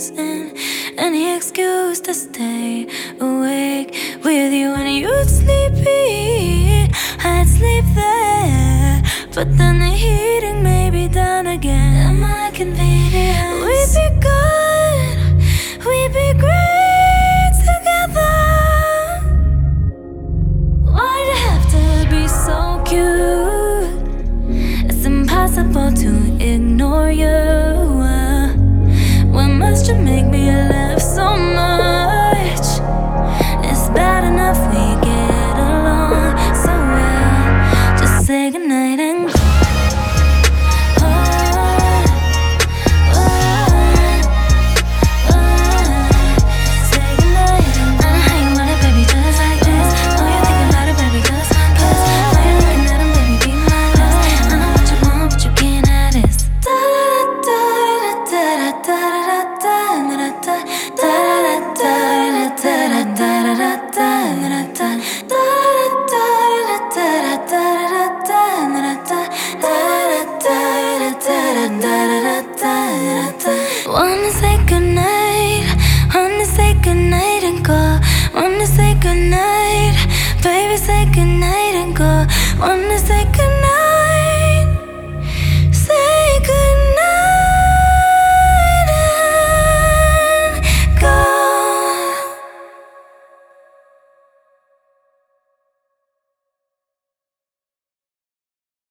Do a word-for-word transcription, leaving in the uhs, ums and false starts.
using any excuse to stay awake with you. When you'd sleepy, I'd sleep there, but then the heating may be down again at my convenience. We'd be good, we'd be great together. Why'd you have to be so cute? It's impossible to ignore you. Why must you make me laugh so much? It's bad enough we get along so well. Just say goodnight and go. Oh, oh, oh. Say goodnight and go. I know how you want it, baby, just like this. Oh, you're thinking about it, baby, cause, cause why you looking at him, baby, be my lips. I know what you want, but you can't have this. Da da da da da da da da da da da wanna say goodnight, wanna say goodnight and go. Wanna say goodnight, baby, say goodnight and go. Wanna say